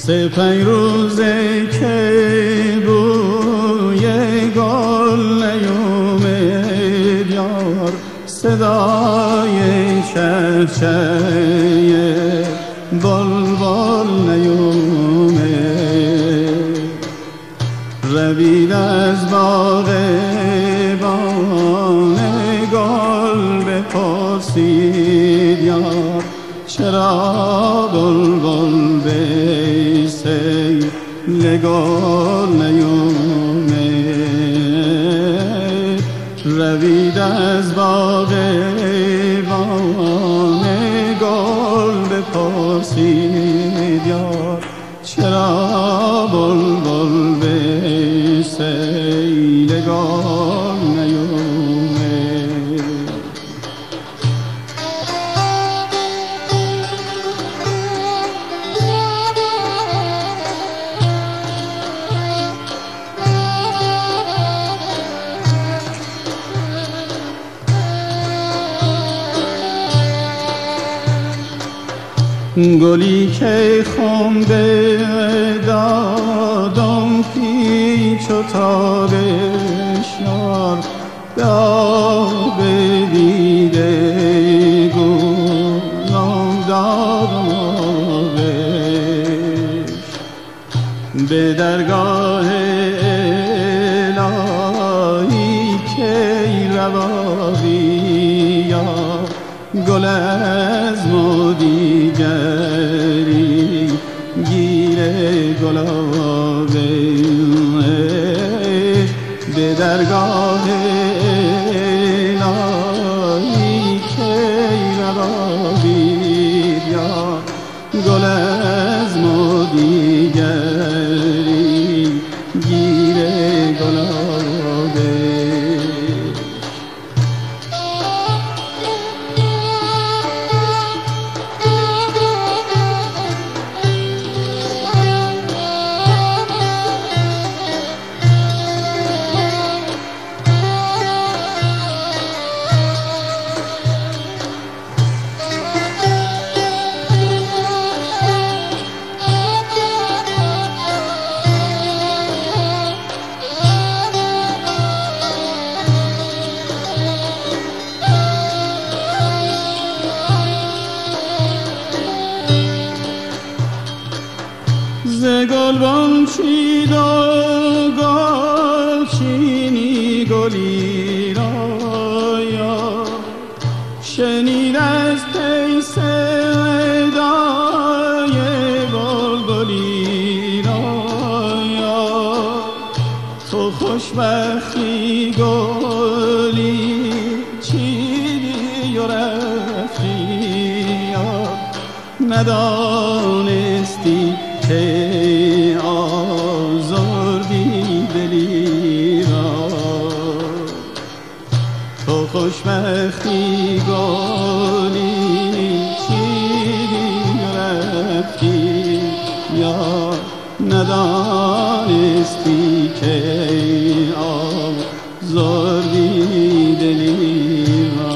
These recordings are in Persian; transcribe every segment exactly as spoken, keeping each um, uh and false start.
سه پنج روزه که بوی گل نیومد یار، صدای چهچه بلبل نیومد. روید از باغ بان گل بپرسید یار، چرا بلبل به سیل گل نیومد. روید از باغ بان گل بپرسید یار، چرا بلبل به سیل گل نیومد. گلی که خنده دادم پیچ و تابش یار، به آب دیده گلم دادم آبش. به درگاه الهی که روابی یار، گل از ما دیگری گیره گلابه. به درگاه الهی که روابی یار، گل از ما دیگری گیره گلابه. ز گلبن چید و گل چینی گلی را یا، شنید از پی صدای بلبلی را یا. تو خوشبختی گلی چیدی و رفتی یا، ندانستی که آزردی دلی را. تو خوشبختی گلی چیدی رفتی یا، ندانستی که آزردی دلی را.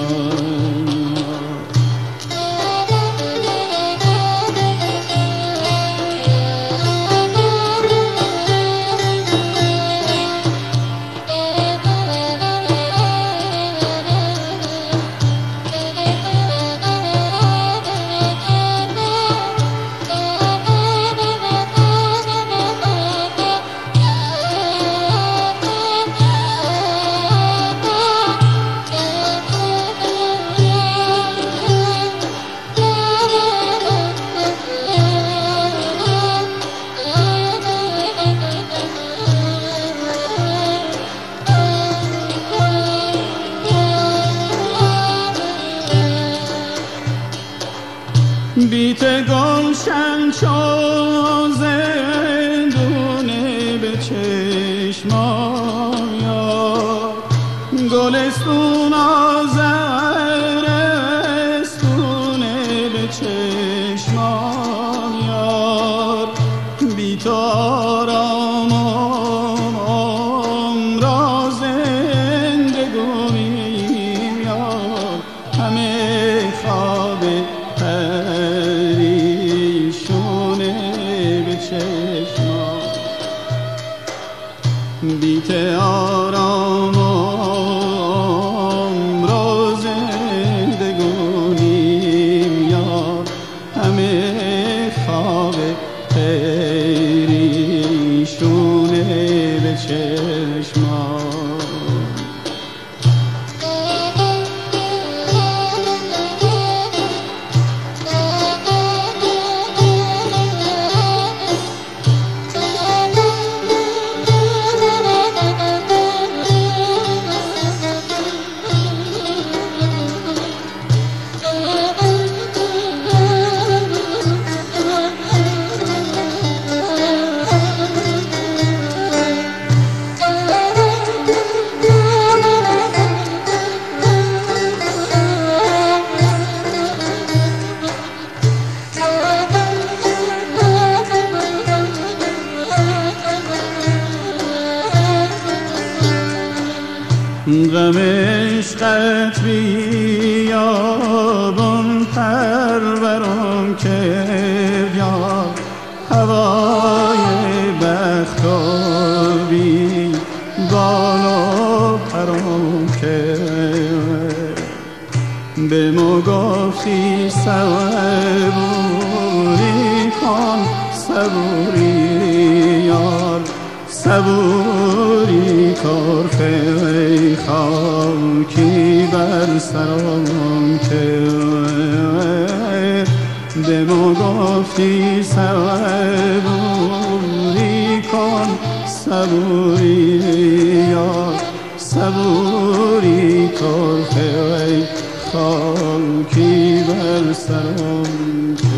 بیت گلشن چو زندونه به چشمام یار، گلستون آذرستونه به چشمام یار. بی تو آرامم عمر زندگونیم یار، همه خواب پریشونه به چشمام بیت آرام را زندگونیم یار، همه خواب پریشونه به چشمان. غم عشقت بیابان پرورم کرد یار، هوای بختابی بالا پرم کرد. به ما گفتی صبوری کن صبوری یار، صبوری کار خیلی خاکی بر سرم که به ما گفتی صبوری کن صبوری یار، صبوری کار خیلی خاکی بر سرم که